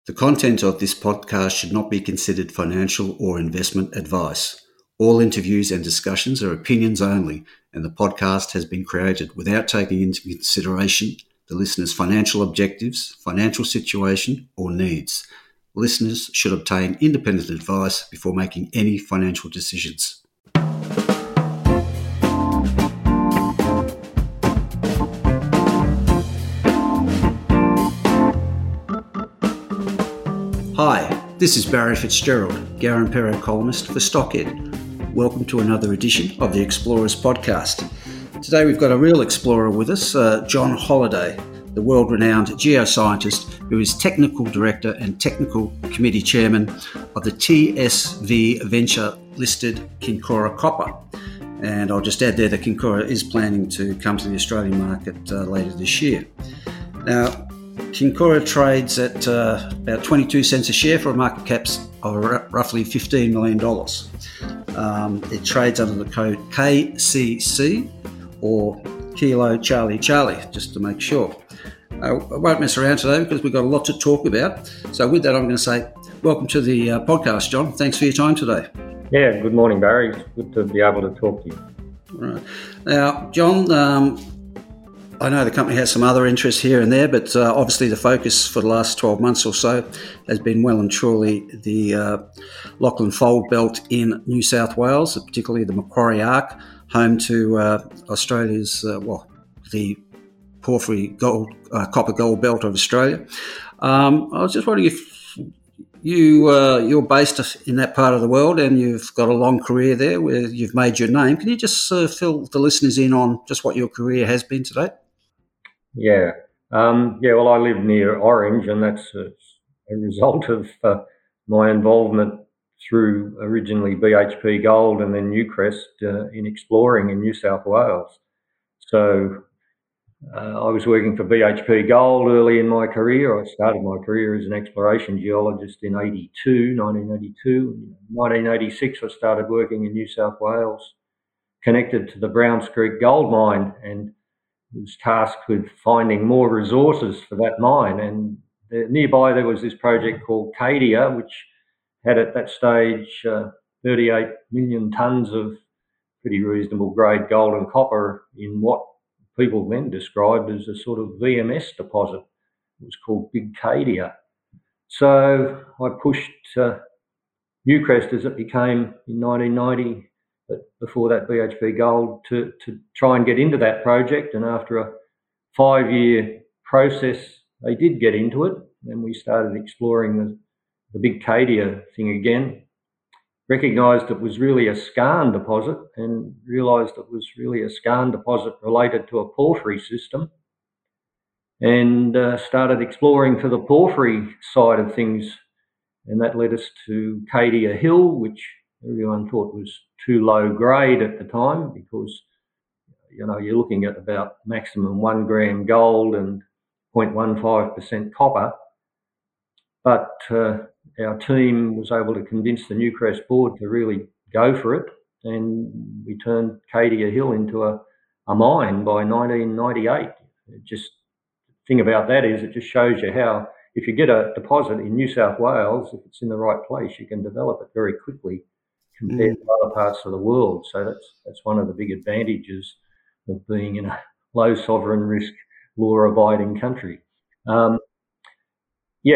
The content of this podcast should not be considered financial or investment advice. All interviews and discussions are opinions only, and the podcast has been created without taking into consideration the listener's financial objectives, financial situation, or needs. Listeners should obtain independent advice before making any financial decisions. Hi, this is Barry Fitzgerald, Garimpeiro columnist for Stockhead. Welcome to another edition of the Explorers podcast. Today we've got a real explorer with us, John Holliday, the world-renowned geoscientist who is Technical Director and Technical Committee Chairman of the TSV Venture-listed Kincora Copper. And I'll just add there that Kincora is planning to come to the Australian market later this year. Now, Kincora trades at about 22 cents a share for a market cap of roughly $15 million. It trades under the code KCC or Kilo Charlie Charlie, just to make sure. I won't mess around today because we've got a lot to talk about. So with that, I'm going to say welcome to the podcast, John. Thanks for your time today. Yeah, good morning, Barry. It's good to be able to talk to you. All right. Now, John, I know the company has some other interests here and there, but obviously the focus for the last 12 months or so has been well and truly the Lachlan Fold Belt in New South Wales, particularly the Macquarie Arc, home to Australia's, the porphyry gold, copper gold belt of Australia. I was just wondering if you're based in that part of the world and you've got a long career there where you've made your name. Can you just fill the listeners in on just what your career has been to date? Yeah. Well, I live near Orange, and that's a result of my involvement through originally BHP Gold and then Newcrest in exploring in New South Wales. So I was working for BHP Gold early in my career. I started my career as an exploration geologist in 1982. In 1986, I started working in New South Wales, connected to the Browns Creek gold mine, and was tasked with finding more resources for that mine. And nearby there was this project called Cadia, which had at that stage 38 million tonnes of pretty reasonable grade gold and copper in what people then described as a sort of VMS deposit. It was called Big Cadia. So I pushed Newcrest, as it became in 1990, but before that BHP Gold, to try and get into that project. And after a 5-year process, they did get into it. And we started exploring the Big Cadia thing again, recognised it was really a skarn deposit and realised it was really a skarn deposit related to a porphyry system, and started exploring for the porphyry side of things. And that led us to Cadia Hill, which everyone thought was too low grade at the time because, you're looking at about maximum 1 gram gold and 0.15% copper. But our team was able to convince the Newcrest board to really go for it, and we turned Cadia Hill into a mine by 1998. The thing about that is it just shows you how, if you get a deposit in New South Wales, if it's in the right place, you can develop it very quickly compared to other parts of the world. So that's one of the big advantages of being in a low sovereign risk, law-abiding country. We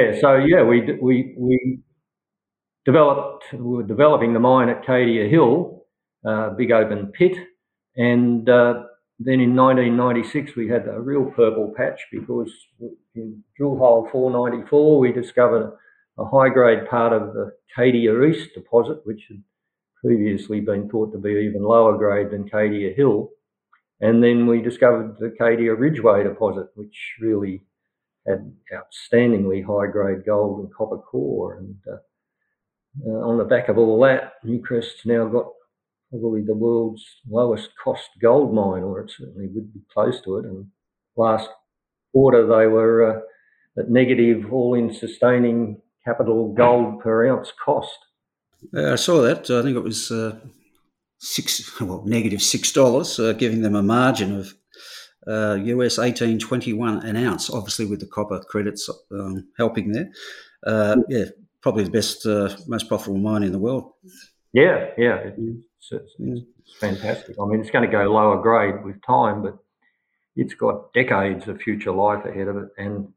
were developing the mine at Cadia Hill, big open pit, and then in 1996 we had a real purple patch because in drill hole 494 we discovered a high-grade part of the Cadia East deposit, which had previously been thought to be even lower grade than Cadia Hill. And then we discovered the Cadia Ridgeway deposit, which really had outstandingly high-grade gold and copper core. And on the back of all that, Newcrest's now got probably the world's lowest cost gold mine, or it certainly would be close to it. And last quarter, they were at negative all-in sustaining capital gold per ounce cost. I saw that. I think it was negative $6, giving them a margin of US 1821 an ounce, obviously with the copper credits helping there. Yeah, probably the best, most profitable mine in the world. Yeah. It's fantastic. I mean, it's going to go lower grade with time, but it's got decades of future life ahead of it. And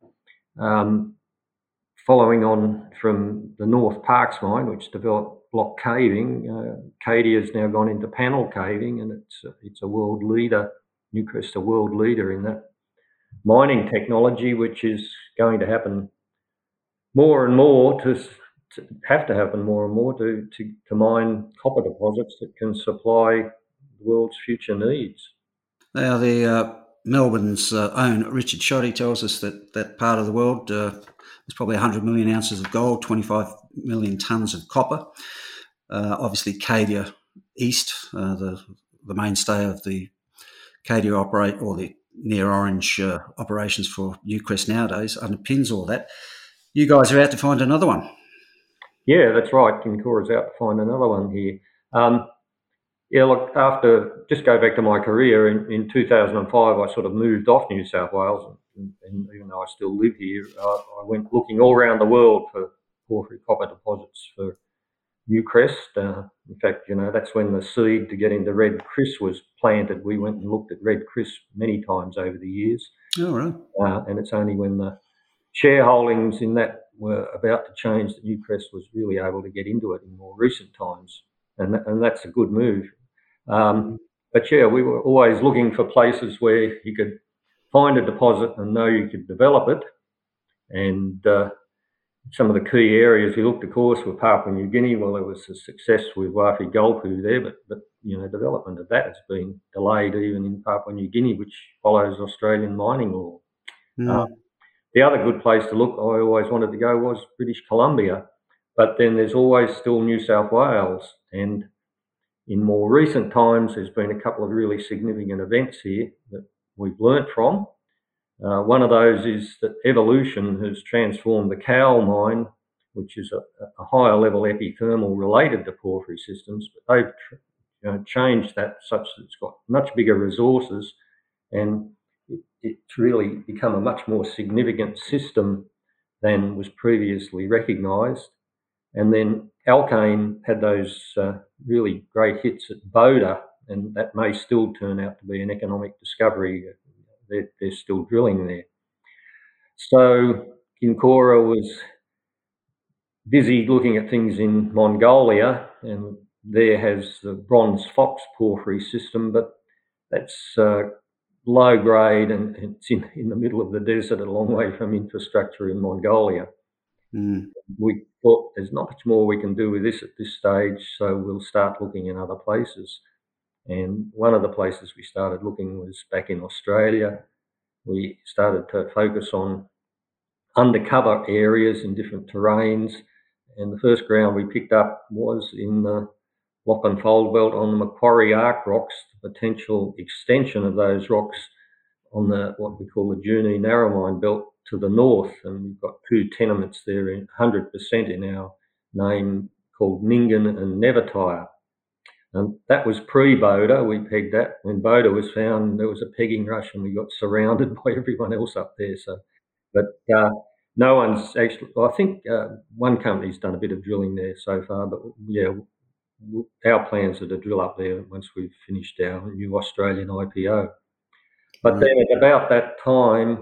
following on from the North Parks mine, which developed block caving, Cadia has now gone into panel caving, and it's a world leader. Newcrest a world leader in that mining technology, which is going to happen more and more to happen more and more to mine copper deposits that can supply the world's future needs. Now, Melbourne's own Richard Shoddy tells us that that part of the world there's probably 100 million ounces of gold, 25 million tonnes of copper. Obviously, Cadia East, the mainstay of the Cadia or the Near Orange operations for Newcrest nowadays, underpins all that. You guys are out to find another one. Yeah, that's right. Kincora's out to find another one here. Yeah, look, just go back to my career, in 2005, I sort of moved off New South Wales, and even though I still live here, I went looking all around the world for porphyry copper deposits for Newcrest. In fact, that's when the seed to get into Red Chris was planted. We went and looked at Red Chris many times over the years. Oh, right. And it's only when the shareholdings in that were about to change that Newcrest was really able to get into it in more recent times. And that's a good move. But yeah, we were always looking for places where you could find a deposit and know you could develop it. And some of the key areas we looked, of course, were Papua New Guinea. Well, there was a success with Wafi-Golpu there, but development of that has been delayed even in Papua New Guinea, which follows Australian mining law. The other good place to look, I always wanted to go, was British Columbia. But then there's always still New South Wales. And in more recent times, there's been a couple of really significant events here that we've learnt from. One of those is that evolution has transformed the Cowal mine, which is a higher level epithermal related to porphyry systems, but they've changed that such that it's got much bigger resources, and it's really become a much more significant system than was previously recognised. And then Alkane had those really great hits at Boda, and that may still turn out to be an economic discovery. They're still drilling there. So Kincora was busy looking at things in Mongolia, and there has the Bronze Fox porphyry system, but that's low grade, and it's in the middle of the desert, a long way from infrastructure in Mongolia. We thought there's not much more we can do with this at this stage, so we'll start looking in other places. And one of the places we started looking was back in Australia. We started to focus on undercover areas in different terrains, and the first ground we picked up was in the Lachlan Fold Belt on the Macquarie Arc rocks, the potential extension of those rocks on what we call the Junee Narromine Belt to the north. And we've got two tenements there in 100% in our name called Ningen and Nevertire. And that was pre-Boda. We pegged that. When Boda was found, there was a pegging rush and we got surrounded by everyone else up there. But no one's actually, I think one company's done a bit of drilling there so far, but yeah, our plans are to drill up there once we've finished our new Australian IPO. But then at about that time,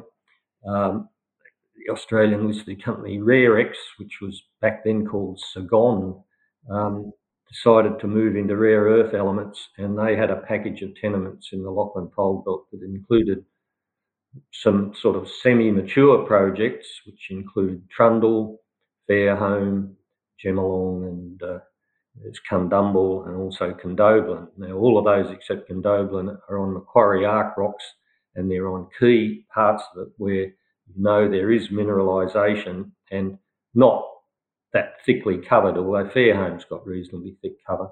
the Australian listed company Rarex, which was back then called Sagon, decided to move into rare earth elements, and they had a package of tenements in the Lachlan Fold Belt that included some sort of semi-mature projects, which include Trundle, Fairholme, Gemalong, and there's Cundumble and also Condobolin. Now, all of those except Condobolin are on Macquarie Arc rocks, and they're on key parts of it where there is mineralisation and not that thickly covered, although Fairholme's got reasonably thick cover.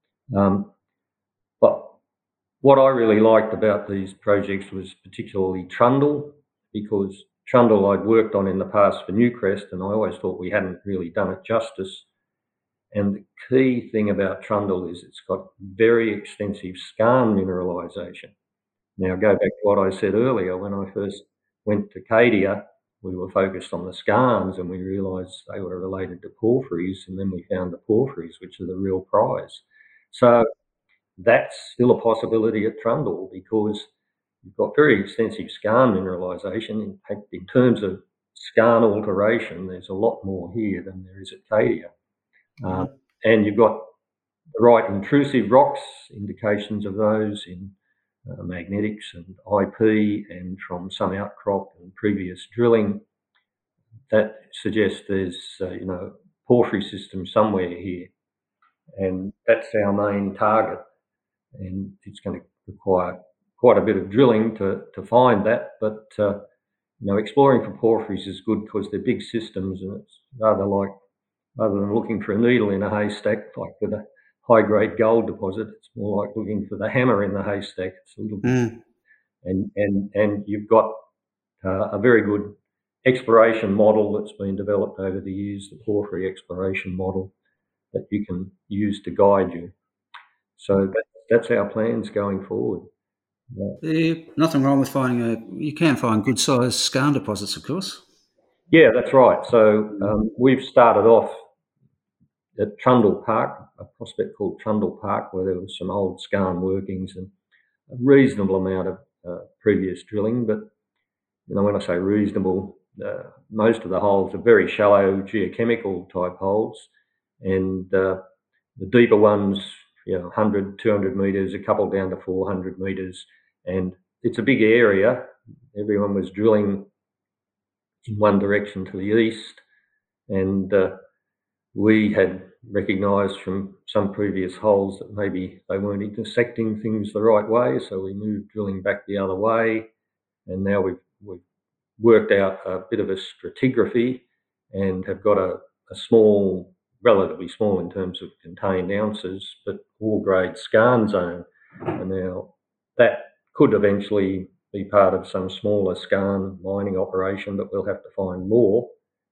But what I really liked about these projects was particularly Trundle, because Trundle I'd worked on in the past for Newcrest, and I always thought we hadn't really done it justice. And the key thing about Trundle is it's got very extensive skarn mineralisation. Now, go back to what I said earlier. When I first went to Cadia, we were focused on the skarns, and we realised they were related to porphyries, and then we found the porphyries, which are the real prize. So that's still a possibility at Trundle, because you've got very extensive skarn mineralisation. In fact, in terms of skarn alteration, there's a lot more here than there is at Cadia. And you've got the right intrusive rocks, indications of those in magnetics and IP, and from some outcrop and previous drilling that suggests there's porphyry system somewhere here, and that's our main target. And it's going to require quite a bit of drilling to find that, but exploring for porphyries is good because they're big systems, and it's rather than looking for a needle in a haystack, like with a high-grade gold deposit, it's more like looking for the hammer in the haystack. It's a little bit, and you've got a very good exploration model that's been developed over the years, the porphyry exploration model, that you can use to guide you. So that's our plans going forward. Nothing wrong with finding you can find good sized skarn deposits, of course. Yeah, that's right. So we've started off at Trundle Park, a prospect called Trundle Park, where there was some old skarn workings and a reasonable amount of previous drilling. But when I say reasonable, most of the holes are very shallow geochemical type holes, and the deeper ones, 100, 200 metres, a couple down to 400 metres, and it's a big area. Everyone was drilling in one direction to the east, and we had recognised from some previous holes that maybe they weren't intersecting things the right way, so we moved drilling back the other way, and now we've worked out a bit of a stratigraphy and have got a small, relatively small in terms of contained ounces, but all-grade skarn zone. And now that could eventually be part of some smaller skarn mining operation, but we'll have to find more.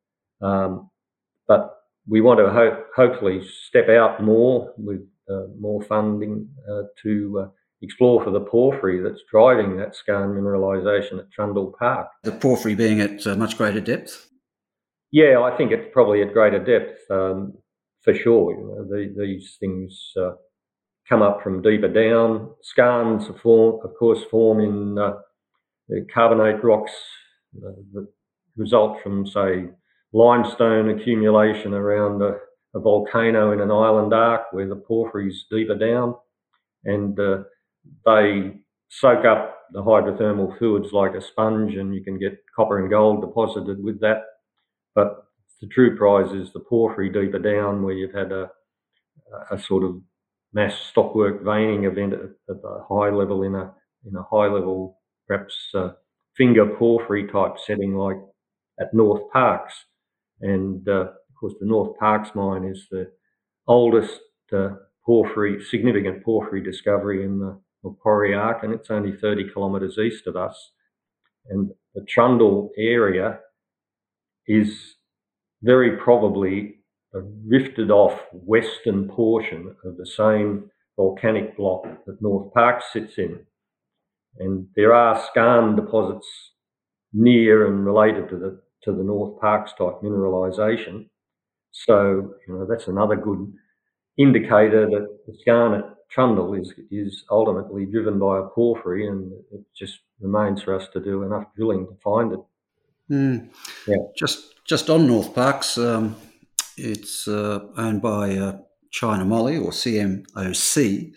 But we want to hopefully step out more with more funding to explore for the porphyry that's driving that skarn mineralisation at Trundle Park. The porphyry being at much greater depth? Yeah, I think it's probably at greater depth, for sure. These things come up from deeper down. Skarns, of course, form in carbonate rocks that result from, say, limestone accumulation around a volcano in an island arc where the porphyry's deeper down, and they soak up the hydrothermal fluids like a sponge, and you can get copper and gold deposited with that. But the true prize is the porphyry deeper down, where you've had a sort of mass stockwork veining event at the high level in a high level, perhaps finger porphyry type setting like at North Parks. And of course the North Parks mine is the oldest significant porphyry discovery in the Macquarie Arc, and it's only 30 kilometres east of us. And the Trundle area is very probably a rifted off western portion of the same volcanic block that North Park sits in. And there are skarn deposits near and related to the North Parks type mineralisation. So, that's another good indicator that the skarn at Trundle is ultimately driven by a porphyry, and it just remains for us to do enough drilling to find it. Yeah. Just on North Parks, it's owned by China Moly, or CMOC,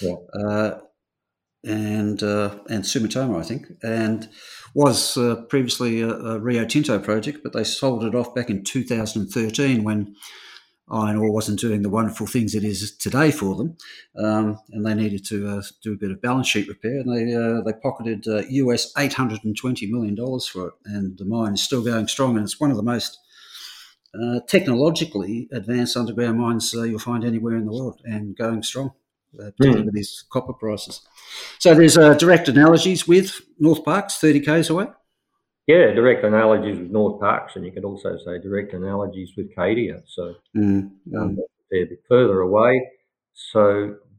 and Sumitomo, I think, and was previously a Rio Tinto project, but they sold it off back in 2013 when iron ore wasn't doing the wonderful things it is today for them, and they needed to do a bit of balance sheet repair, and they pocketed US $820 million for it, and the mine is still going strong, and it's one of the most technologically advanced underground mines you'll find anywhere in the world, and going strong, particularly with these copper prices. So there's direct analogies with North Parks, 30 k's away? Yeah, direct analogies with North Parks, and you could also say direct analogies with Cadia. So they're a bit further away. So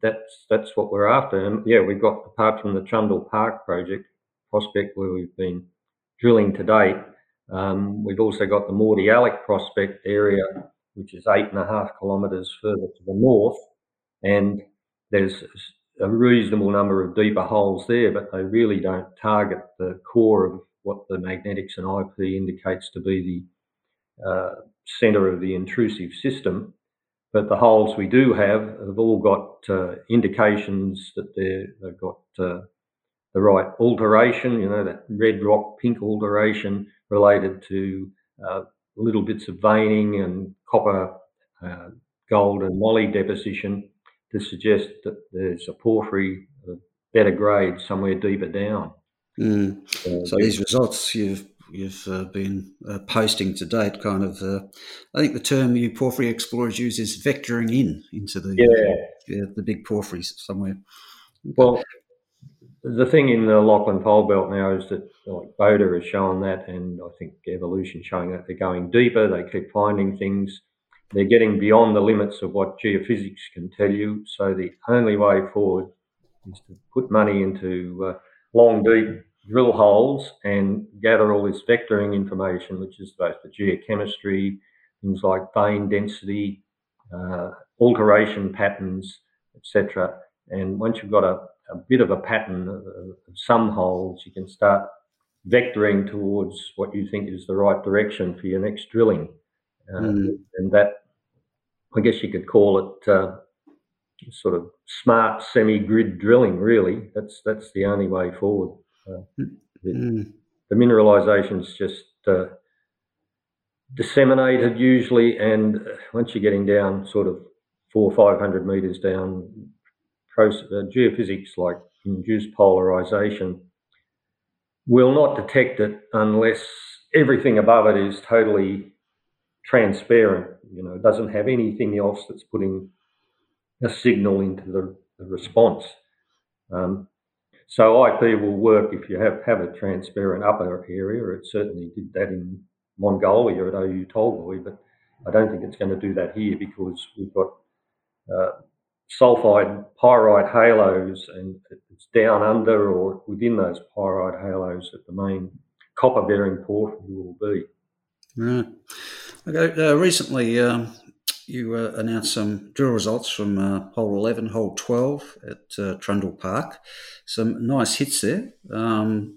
that's what we're after. And yeah, we've got, apart from the Trundle Park project prospect where we've been drilling to date, we've also got the Mordialloc prospect area, which is 8.5 kilometres further to the north, and there's a reasonable number of deeper holes there, but they really don't target the core of what the magnetics and IP indicates to be the centre of the intrusive system. But the holes we do have all got indications that they've got the right alteration, that red rock pink alteration related to little bits of veining and copper, gold and moly deposition to suggest that there's a porphyry of better grade somewhere deeper down. So these results you've been posting to date, kind of, I think the term you porphyry explorers use is vectoring into the big porphyries somewhere. Well, the thing in the Lachlan Fold Belt now is that, like, Boda has shown that, and I think Evolution showing that they're going deeper. They keep finding things. They're getting beyond the limits of what geophysics can tell you. So the only way forward is to put money into long, deep drill holes and gather all this vectoring information, which is both the geochemistry, things like vein density, alteration patterns, etc. And once you've got a bit of a pattern of some holes, you can start vectoring towards what you think is the right direction for your next drilling. And that, I guess you could call it sort of smart semi-grid drilling, really. That's the only way forward. The mineralisation's just disseminated usually, and once you're getting down sort of 400 or 500 metres down, geophysics, like induced polarisation, will not detect it unless everything above it is totally transparent. It doesn't have anything else that's putting a signal into the response. So IP will work if you have a transparent upper area. It certainly did that in Mongolia at Oyu Tolgoi, but I don't think it's going to do that here because we've got sulfide pyrite halos, and it's down under or within those pyrite halos that the main copper-bearing porphyry will be. Right. Okay. Recently, you announced some drill results from hole 11, hole 12 at Trundle Park. Some nice hits there. And,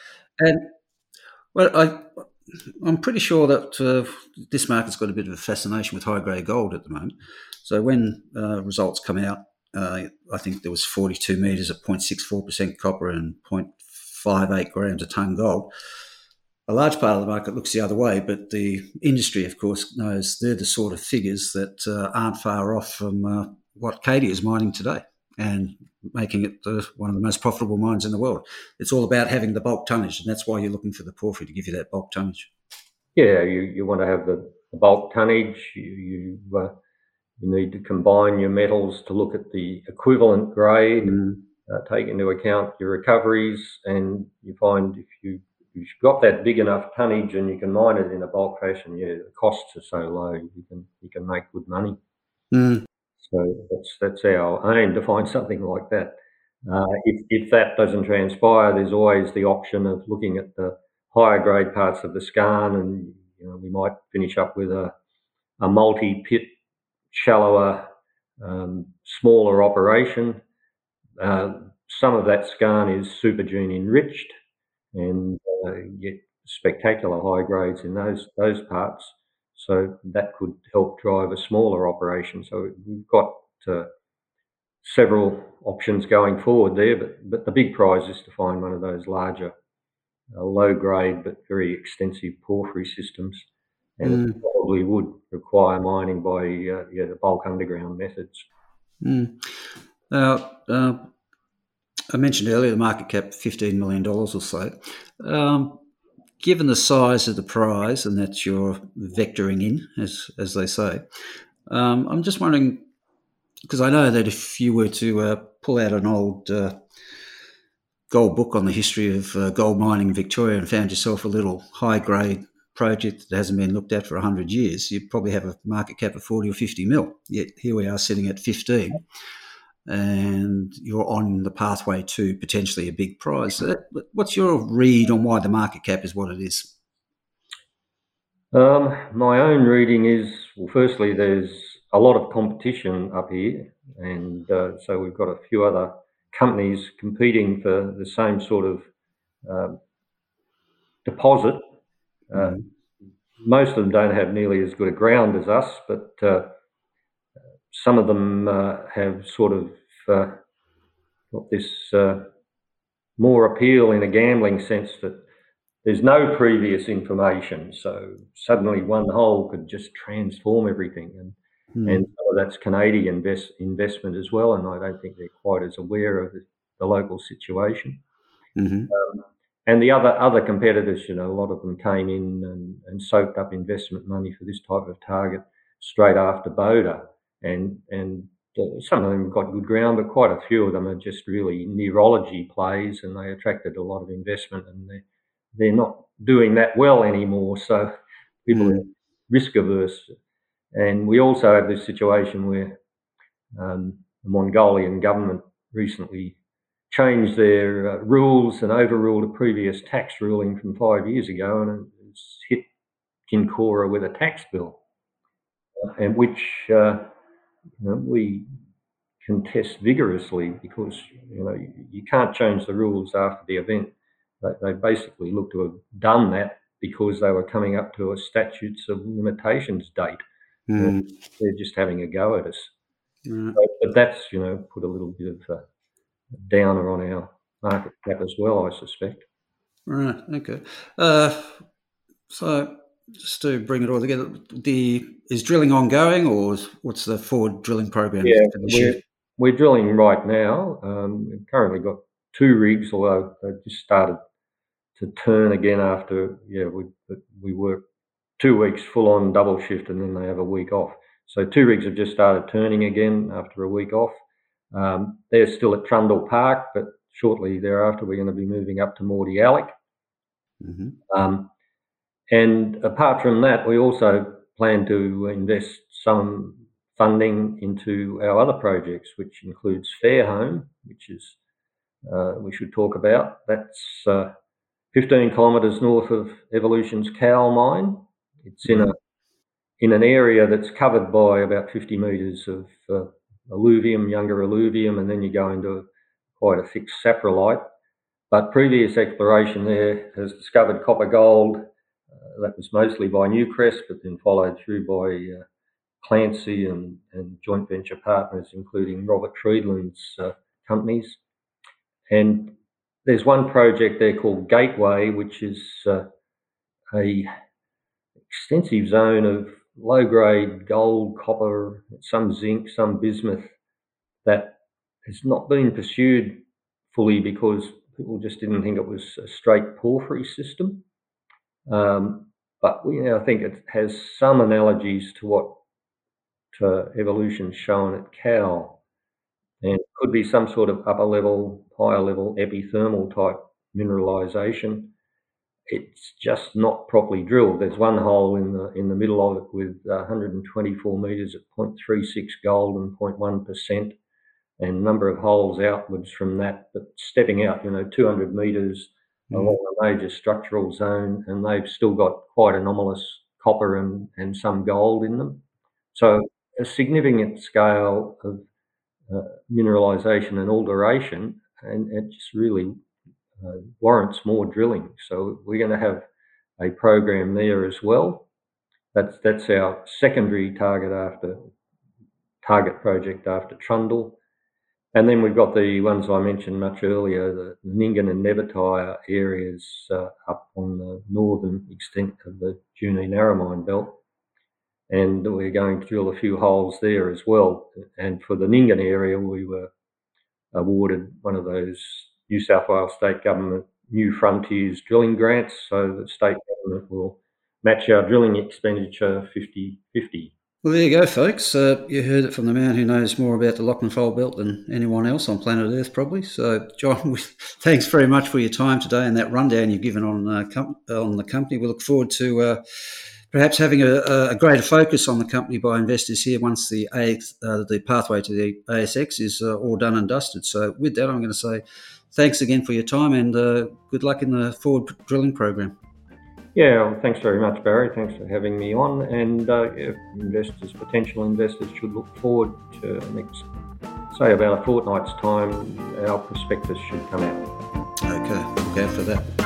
well, I'm pretty sure that this market's got a bit of a fascination with high-grade gold at the moment. So when results come out, I think there was 42 metres at 0.64% copper and 0.58 grams a tonne gold. A large part of the market looks the other way, but the industry, of course, knows they're the sort of figures that aren't far off from what Cadia is mining today and making it one of the most profitable mines in the world. It's all about having the bulk tonnage, and that's why you're looking for the porphyry, to give you that bulk tonnage. Yeah, you want to have the bulk tonnage. You need to combine your metals to look at the equivalent grade, take into account your recoveries, and you find if you've got that big enough tonnage and you can mine it in a bulk fashion, the costs are so low you can make good money. So that's our aim, to find something like that. If that doesn't transpire, there's always the option of looking at the higher grade parts of the skarn, and we might finish up with a multi-pit, shallower, smaller operation. Some of that skarn is supergene enriched, and get spectacular high grades in those parts. So that could help drive a smaller operation. So we've got several options going forward there, but the big prize is to find one of those larger, low grade but very extensive porphyry systems, and it probably would require mining by the bulk underground methods. Now, I mentioned earlier the market cap $15 million or so. Given the size of the prize, and that you're vectoring in, as they say, I'm just wondering, because I know that if you were to pull out an old gold book on the history of gold mining in Victoria and found yourself a little high-grade project that hasn't been looked at for 100 years, you'd probably have a market cap of 40 or 50 mil. Yet here we are sitting at 15. and you're on the pathway to potentially a big prize. What's your read on why the market cap is what it is? My own reading is, well, firstly, there's a lot of competition up here, and so we've got a few other companies competing for the same sort of deposit. Most of them don't have nearly as good a ground as us, but some of them have sort of got this more appeal in a gambling sense that there's no previous information. So suddenly one hole could just transform everything. And that's Canadian investment as well, and I don't think they're quite as aware of the local situation. And the other competitors, a lot of them came in and soaked up investment money for this type of target straight after Boda. And some of them got good ground, but quite a few of them are just really neurology plays, and they attracted a lot of investment, and they're not doing that well anymore. So people are risk averse. And we also have this situation where the Mongolian government recently changed their rules and overruled a previous tax ruling from 5 years ago, and it's hit Kincora with a tax bill, and which we contest vigorously, because you can't change the rules after the event. They basically look to have done that because they were coming up to a statutes of limitations date. They're just having a go at us. But that's put a little bit of downer on our market cap as well, I suspect. Right. Okay. So just to bring it all together, is drilling ongoing, or what's the forward drilling program? Yeah, we're drilling right now. We've currently got 2 rigs, although they just started to turn again after we work 2 weeks full on double shift, and then they have a week off. So 2 rigs have just started turning again after a week off. They're still at Trundle Park, but shortly thereafter we're going to be moving up to Mordialloc. And apart from that, we also plan to invest some funding into our other projects, which includes Fairholme, which is we should talk about. That's 15 kilometres north of Evolution's Cowal mine. It's in an area that's covered by about 50 metres of alluvium, younger alluvium, and then you go into quite a thick saprolite. But previous exploration there has discovered copper gold. That was mostly by Newcrest, but then followed through by Clancy and joint venture partners, including Robert Friedland's companies. And there's one project there called Gateway, which is a extensive zone of low-grade gold, copper, some zinc, some bismuth, that has not been pursued fully because people just didn't think it was a straight porphyry system. But I think it has some analogies to what Evolution's shown at Cowal, and it could be some sort of upper level, higher level epithermal type mineralisation. It's just not properly drilled. There's one hole in the middle of it with 124 metres at 0.36 gold and 0.1%, and a number of holes outwards from that, but stepping out 200 metres along a major structural zone, and they've still got quite anomalous copper and some gold in them. So a significant scale of mineralisation and alteration, and it just really warrants more drilling. So we're going to have a program there as well. That's our secondary target project after Trundle. And then we've got the ones I mentioned much earlier, the Nyngan and Nevertire areas up on the northern extent of the Junee Narromine belt. And we're going to drill a few holes there as well. And for the Nyngan area, we were awarded one of those New South Wales State Government New Frontiers drilling grants, so the state government will match our drilling expenditure 50-50. Well, there you go, folks. You heard it from the man who knows more about the Lachlan Fold Belt than anyone else on planet Earth, probably. So, John, thanks very much for your time today and that rundown you've given on the company. We look forward to perhaps having a greater focus on the company by investors here once the pathway to the ASX is all done and dusted. So with that, I'm going to say thanks again for your time and good luck in the forward drilling program. Yeah, well, thanks very much, Barry. Thanks for having me on. And potential investors should look forward to say about a fortnight's time, our prospectus should come out. Okay, look out for that.